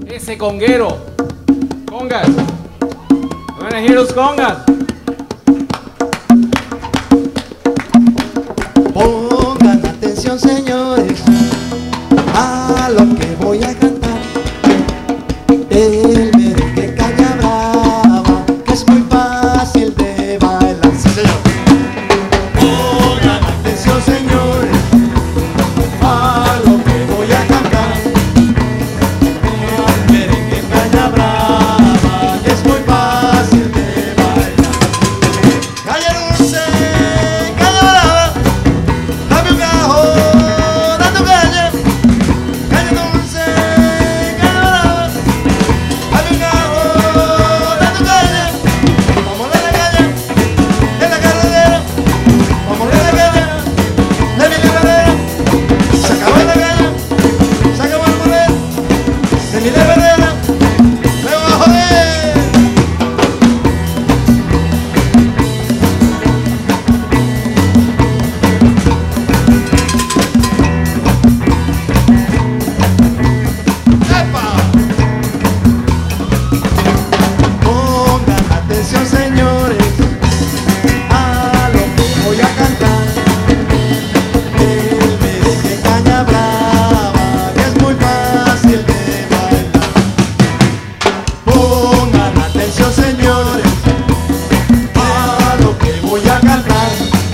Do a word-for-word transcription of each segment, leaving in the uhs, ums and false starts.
Ese conguero. Congas. I wanna hear those congas. Pongan atención, señores, a lo que voy a cantar. El merengue caña brava, que es muy fácil de bailar. Sí, señor. Pongan atención, señores, a lo que voy a cantar. El merengue caña brava, que es muy fácil de bailar. Calle dulce, caña brava, dame un gajo, dame un caña. Calle dulce, caña brava, dame un gajo, dame un caña. Vamos a la caña, en la carretera. Vamos a la caña, de mi libertad. Se acabó la caña, se acabó el poder de mi libertad. Me voy a joder. ¡Epa! Pongan atención, señores, a lo que voy a cantar. El merengue caña brava, que es muy fácil de bailar. Pongan atención, señores, a lo que voy a cantar.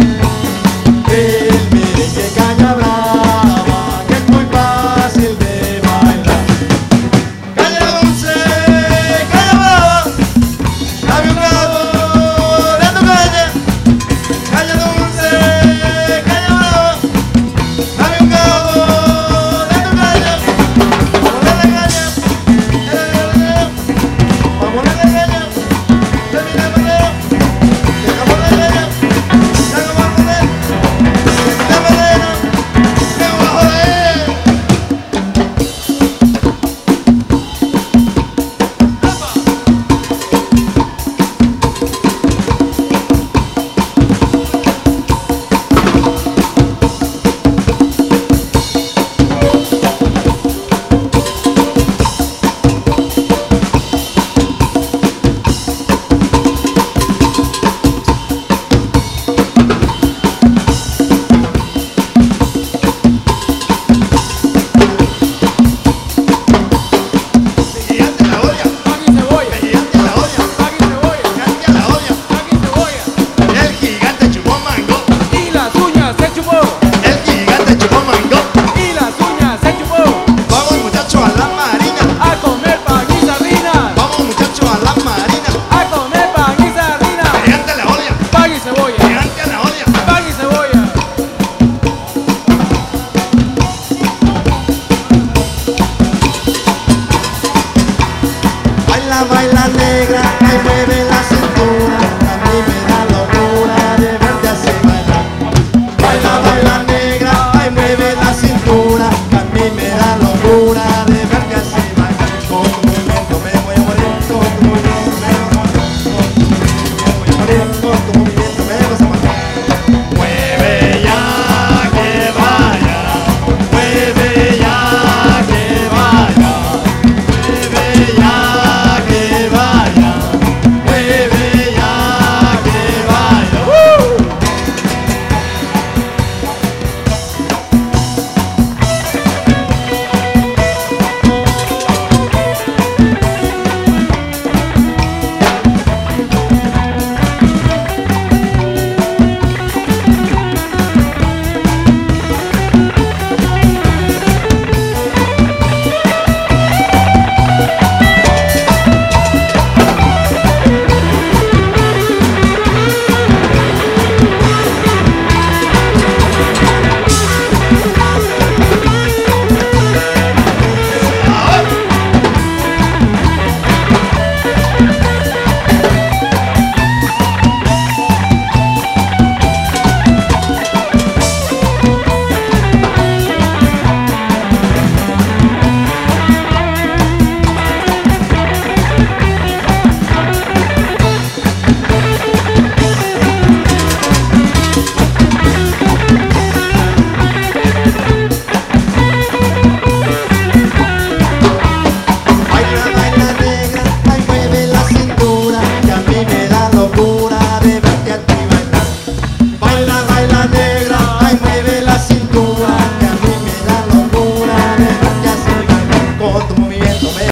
El merengue caña brava, que es muy fácil de bailar. Caña dulce, caña brava, dame un gato de tu caña. Caña dulce, caña brava, dame un gato de tu caña. Vamos a la caña, en el verdadero. Vamos a la caña, de mi verdadero. Dejamos la caña, se acabó el poder de mi verdadero. Me voy a joder. Gigante la olla, Pan y cebolla. gigante la olla, Pan y cebolla. gigante la olla. Pan y cebolla. El gigante chupó mango, Y las uñas se chupó. el gigante chupó mango. Y las uñas se chupó. Vamos muchachos a la marina, A comer pan y sardinas. vamos muchachos a la marina. A comer pan y sardinas. Gigante la olla, Pan y cebolla. gigante la olla. Pan y cebolla. Baila, baila negra,